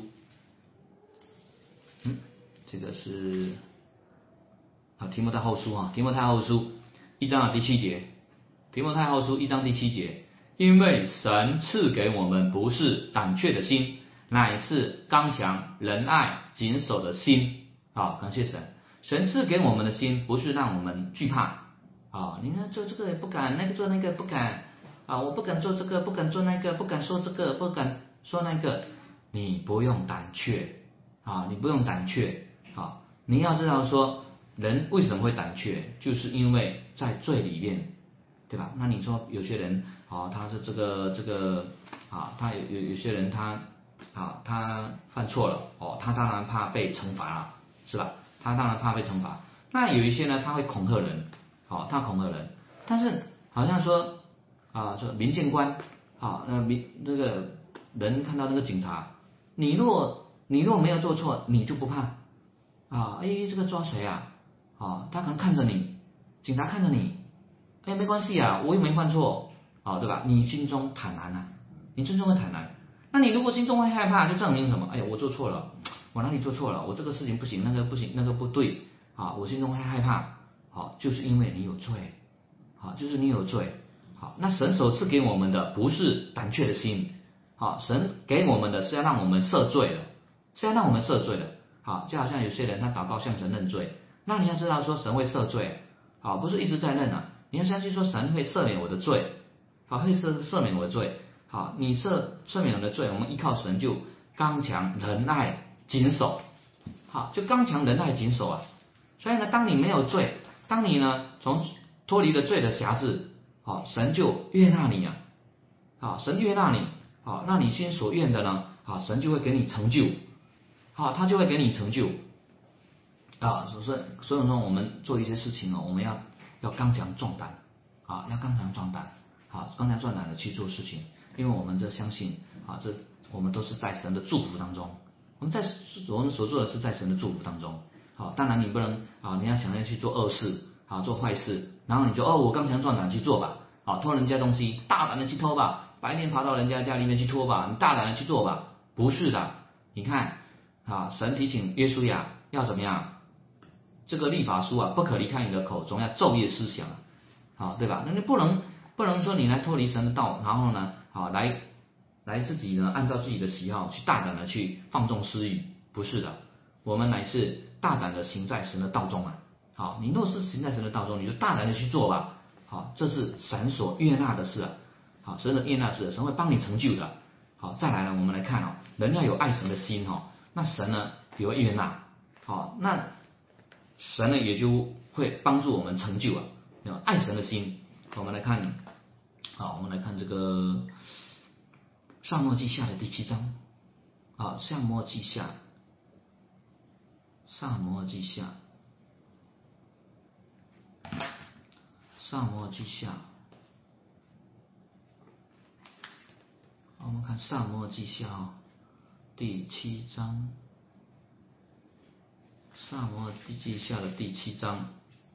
嗯，这个是啊，提摩太后书啊，提摩太后书一章的第七节，提摩太后书一章第七节，因为神赐给我们不是胆怯的心，乃是刚强、仁爱、谨守的心。好，感谢神，神赐给我们的心不是让我们惧怕。啊，你看做这个也不敢，那个做那个不敢，啊，我不敢做这个，不敢做那个，不敢说这个，不敢说那个，你不用胆怯，啊，你不用胆怯，啊，你要知道说人为什么会胆怯，就是因为在罪里面，对吧？那你说有些人，啊，他是这个这个，啊，他有有有些人他，啊，他犯错了，哦，他当然怕被惩罚了，是吧？他当然怕被惩罚。那有一些呢，他会恐吓人。好，他恐吓人，但是好像说啊，说民警官，好，那民那个人看到那个警察，你若你若没有做错，你就不怕啊，哎，这个抓谁啊？啊，他可能看着你，警察看着你，哎，没关系啊，我又没犯错，啊，对吧？你心中坦然啊，你心中会坦然。那你如果心中会害怕，就证明什么？哎呀，我做错了，我哪里做错了？我这个事情不行，那个不行，那个不对啊，我心中会害怕。好，就是因为你有罪，好，就是你有罪。好，那神所赐给我们的不是胆怯的心，好，神给我们的是要让我们赦罪的，是要让我们赦罪的。好，就好像有些人他祷告向神认罪，那你要知道说神会赦罪，好，不是一直在认啊，你要相信说神会赦免我的罪，好，会赦赦免我的罪，好，你赦赦免我的罪，我们依靠神就刚强仁爱谨守，好，就刚强仁爱谨守啊。所以呢，当你没有罪。当你呢从脱离了罪的辖制， 好，神就悦纳你啊，好，神悦纳你，好，那你心所愿的呢，好，神就会给你成就，好，他就会给你成就，啊，所以所以说我们做一些事情呢，我们要要刚强壮胆，啊，要刚强壮胆，好，刚强壮胆的去做事情，因为我们这相信，啊，这我们都是在神的祝福当中，我们在我们所做的是在神的祝福当中，好，当然你不能啊，你要想要去做恶事，啊，做坏事，然后你就哦，我刚强壮胆去做吧，啊，偷人家东西，大胆的去偷吧，白天爬到人家家里面去偷吧，你大胆的去做吧，不是的，你看，啊，神提醒约书亚要怎么样？这个律法书啊，不可离开你的口，总要昼夜思想，好，对吧？那你不能不能说你来脱离神的道，然后呢，好来来自己呢，按照自己的喜好去大胆的去放纵私欲，不是的，我们乃是大胆的行在神的道中啊。好，你若是行在神的道中，你就大胆的去做吧。好，这是神所悦纳的事啊。好，神的悦纳事，神会帮你成就的。好，再来呢，我们来看哦，人要有爱神的心哦，那神呢也会悦纳。好，那神呢也就会帮助我们成就啊，爱神的心。我们来看，好，我们来看这个撒母耳记下的第七章，啊，撒母耳记下，撒母耳记下，撒母耳记下，我们看撒母耳记下啊，第七章。撒母耳记下的第七章，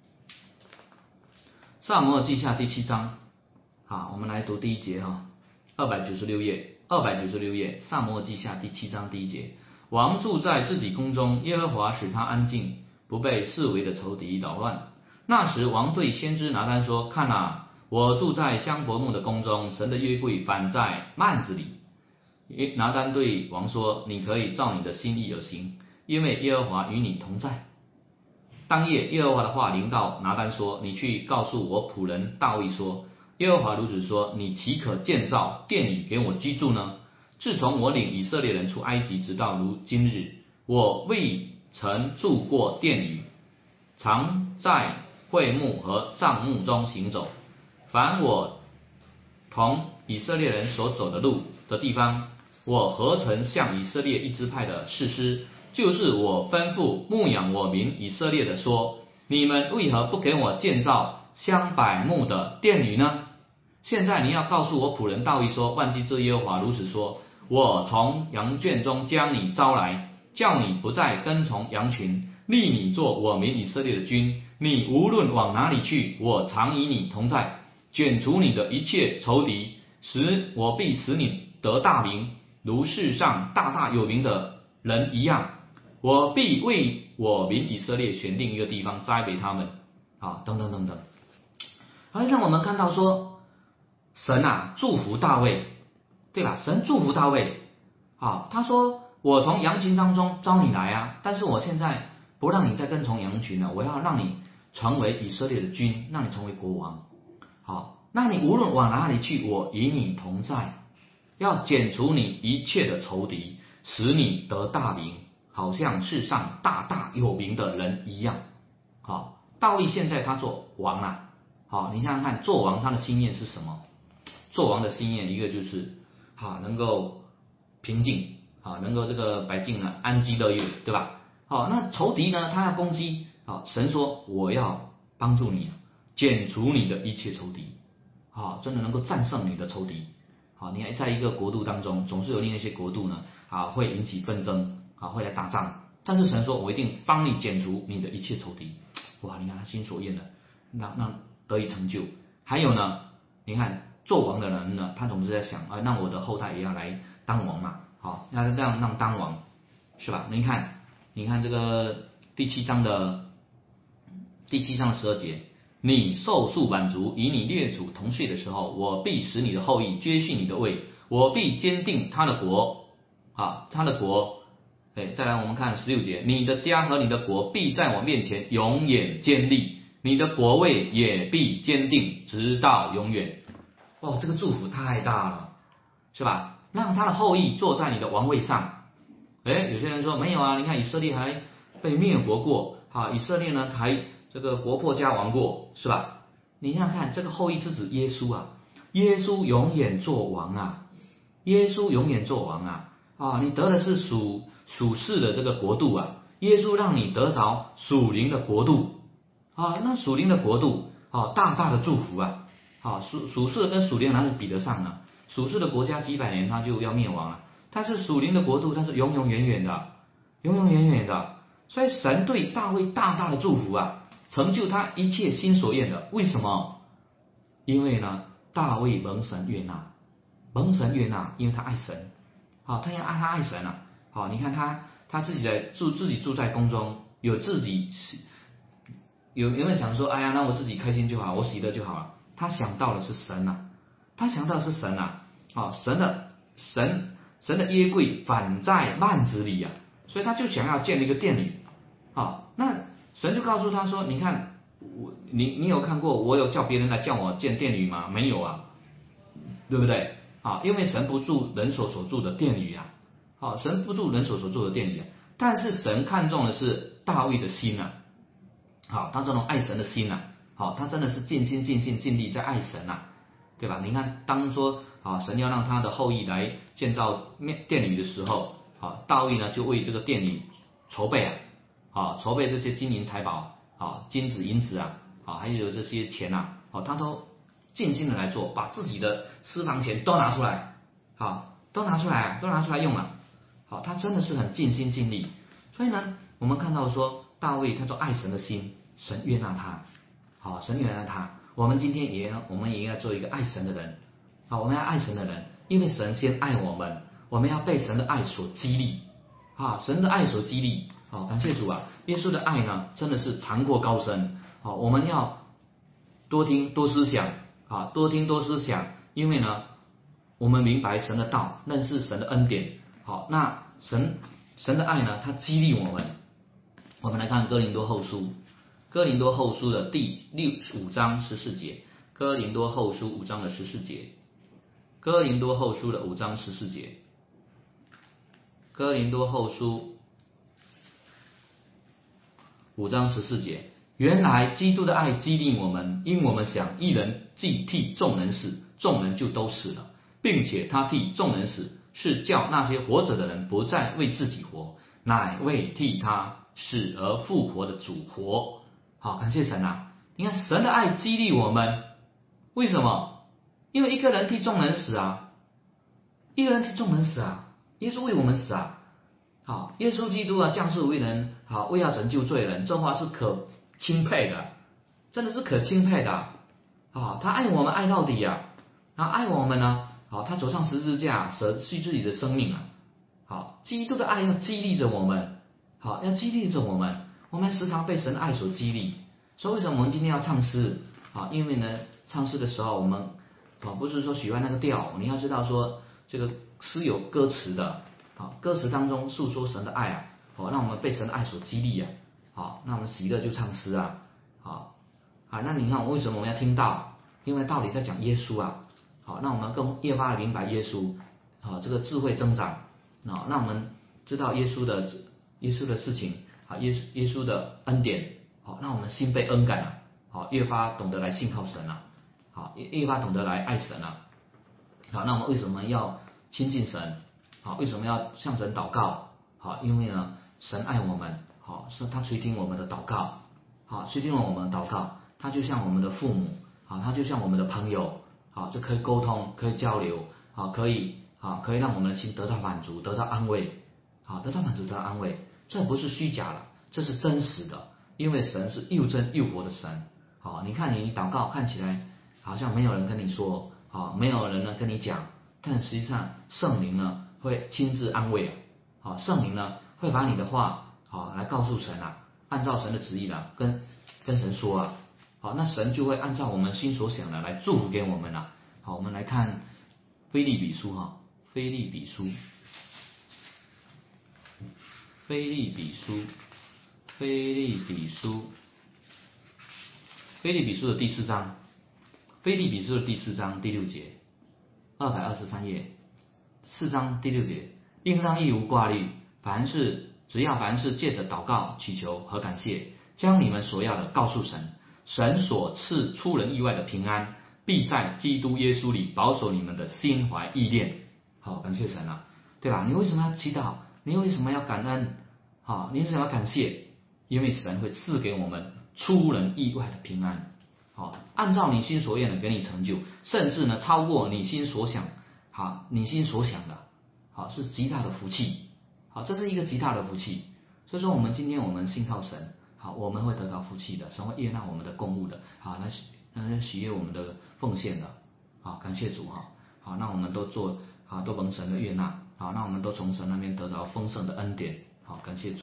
撒母耳记下第七章，好，我们来读第一节哈，二百九十六页，二百九十六页，撒母耳记下第七章第一节，王住在自己宫中，耶和华使他安静，不被四围的仇敌扰乱。那时王对先知拿单说：看啊，我住在香柏木的宫中，神的约柜反在幔子里。拿单对王说：你可以照你的心意而行，因为耶和华与你同在。当夜，耶和华的话临到拿单说：你去告诉我仆人大卫说，耶和华如此说，你岂可建造殿宇给我居住呢？自从我领以色列人出埃及直到如今日，我未曾住过殿宇，常在会幕和帐幕中行走。凡我同以色列人所走的路的地方，我何曾向以色列一支派的士师，就是我吩咐牧养我民以色列的说，你们为何不给我建造香柏木的殿宇呢？现在你要告诉我仆人大卫说，万军之耶和华如此说，我从羊圈中将你招来，叫你不再跟从羊群，立你做我民以色列的君。你无论往哪里去，我常与你同在，剪除你的一切仇敌，使我必使你得大名，如世上大大有名的人一样。我必为我民以色列选定一个地方，栽培他们，啊，等等等等。而让我们看到说，神啊祝福大卫，对吧？神祝福大卫，啊，他说我从羊群当中招你来啊，但是我现在不让你再跟从羊群了，我要让你成为以色列的君，让你成为国王。好，那你无论往哪里去，我与你同在，要剪除你一切的仇敌，使你得大名，好像世上大大有名的人一样。好，大卫现在他做王啊，好，你想想看，做王他的心愿是什么？做王的心愿一个就是好能够平静，好能够这个百姓呢安居乐业，对吧？好，那仇敌呢他要攻击，好，神说我要帮助你，剪除你的一切仇敌，好，真的能够战胜你的仇敌。好，你看在一个国度当中，总是有另一些国度呢，啊会引起纷争，啊会来打仗，但是神说我一定帮你剪除你的一切仇敌。哇，你看他心所愿的，让让得以成就。还有呢，你看做王的人呢，他总是在想啊，那我的后代也要来当王嘛，好，那这样让当王是吧？你看，你看这个第七章的第七章十二节，你寿数满足，与你列祖同岁的时候，我必使你的后裔接续你的位，我必坚定他的国，啊，他的国。对，再来我们看十六节，你的家和你的国必在我面前永远坚立，你的国位也必坚定直到永远。哦，这个祝福太大了，是吧？让他的后裔坐在你的王位上。哎，有些人说没有啊，你看以色列还被灭国过，啊，以色列呢还这个国破家亡过，是吧？ 你想想看，这个后裔是指耶稣啊，耶稣永远做王啊，耶稣永远做王啊，啊，你得的是属属世的这个国度啊，耶稣让你得着属灵的国度啊，那属灵的国度啊，大大的祝福啊，啊，属属世跟属灵哪里比得上呢？属世的国家几百年它就要灭亡了，但是属灵的国度它是永永远远的，永永远远的，所以神对大卫大大的祝福啊，成就他一切心所愿的。为什么？因为呢，大卫蒙神悦纳，蒙神悦纳，因为他爱神，好、啊，他要爱他爱神啊，好、啊，你看他他自己的住自己住在宫中，有自己有有没有想说，哎呀，那我自己开心就好，我喜乐就好了？他想到的是神啊，他想到的是神啊，好、啊，神的神神的约柜反在幔子里啊，所以他就想要建立一个殿宇，好、啊，那神就告诉他说，你看。我你你有看过我有叫别人来叫我建殿宇吗？没有啊，对不对？啊，因为神不住人所所住的殿宇啊，好，神不住人所所住的殿宇啊，但是神看重的是大卫的心啊，好，他这种爱神的心啊，好，他真的是尽心尽性尽力在爱神啊，对吧？你看当说啊神要让他的后裔来建造殿宇的时候，好，大卫呢就为这个殿宇筹备啊，好，筹备这些金银财宝。啊，金子、银子啊，啊，还有这些钱呐，哦，他都尽心的来做，把自己的私房钱都拿出来，好，都拿出来，都拿出来用了，好，他真的是很尽心尽力。所以呢，我们看到说大卫他说爱神的心，神悦纳他，好，神悦纳他。我们今天也要，我们也要做一个爱神的人，好，我们要爱神的人，因为神先爱我们，我们要被神的爱所激励，啊，神的爱所激励。好，感谢主啊！耶稣的爱呢，真的是长阔高深。好，我们要多听多思想，啊，多听多思想，因为呢，我们明白神的道，认识神的恩典。好，那神神的爱呢，它激励我们。我们来看哥林多后书，哥林多后书的第六五章十四节，哥林多后书五章的十四节，哥林多后书的五章十四节，哥林多后书。五章十四节，原来基督的爱激励我们，因我们想一人既替众人死，众人就都死了，并且他替众人死，是叫那些活着的人不再为自己活，乃为替他死而复活的主活。好，感谢神啊！你看神的爱激励我们，为什么？因为一个人替众人死啊，一个人替众人死啊，耶稣为我们死啊。好，耶稣基督啊，降世为人，好，为要拯救罪人，这话是可钦佩的，真的是可钦佩的。啊，他爱我们爱到底呀、啊，然后爱我们呢，好，他走上十字架，舍弃自己的生命啊。好，基督的爱要激励着我们，好，要激励着我们，我们时常被神的爱所激励。所以为什么我们今天要唱诗？啊，因为呢，唱诗的时候我们啊不是说喜欢那个调，你要知道说这个诗有歌词的。好，歌词当中诉说神的爱啊，好，让我们被神的爱所激励啊，好，那我们喜乐就唱诗啊，好，好，那你看为什么我们要听道？因为道理在讲耶稣啊，好，那我们更越发的明白耶稣，好，这个智慧增长，啊，让我们知道耶稣的耶稣的事情，好，耶稣耶稣的恩典，好，让我们心被恩感啊，好，越发懂得来信靠神啊，好，越越发懂得来爱神啊，好，那我们为什么要亲近神？好，为什么要向神祷告？好，因为呢，神爱我们，好，是他垂听我们的祷告，好，垂听了我们的祷告，他就像我们的父母，好，他就像我们的朋友，好，就可以沟通，可以交流，好，可以，好，可以让我们的心得到满足，得到安慰，好，得到满足，得到安慰，这不是虚假的，这是真实的，因为神是又真又活的神，好，你看你祷告看起来好像没有人跟你说，好，没有人呢跟你讲，但实际上圣灵呢会亲自安慰啊，好，圣灵呢会把你的话好来告诉神啊，按照神的旨意啦，跟跟神说啊，好，那神就会按照我们心所想的来祝福给我们啊。好，我们来看腓立比书哈，腓立比书，腓立比书，腓立比书，腓立比书的第四章，腓立比书的第四章第六节，二百二十三页。四章第六节，应当一无挂虑，凡事只要凡事借着祷告、祈求和感谢，将你们所要的告诉神， 神所赐出人意外的平安，必在基督耶稣里保守你们的心怀意念。好，感谢神啊，对吧？你为什么要祈祷？你为什么要感恩？好，你为什么要感谢？因为神会赐给我们出人意外的平安。好，按照你心所愿的给你成就，甚至呢超过你心所想，好，你心所想的，好，是极大的福气。好，这是一个极大的福气。所以说，我们今天我们信靠神，好，我们会得到福气的，神会悦纳我们的供物的，好，来来喜悦我们的奉献的，好，感谢主哈，好，那我们都做，好，都蒙神的悦纳，好，那我们都从神那边得到丰盛的恩典，好，感谢主。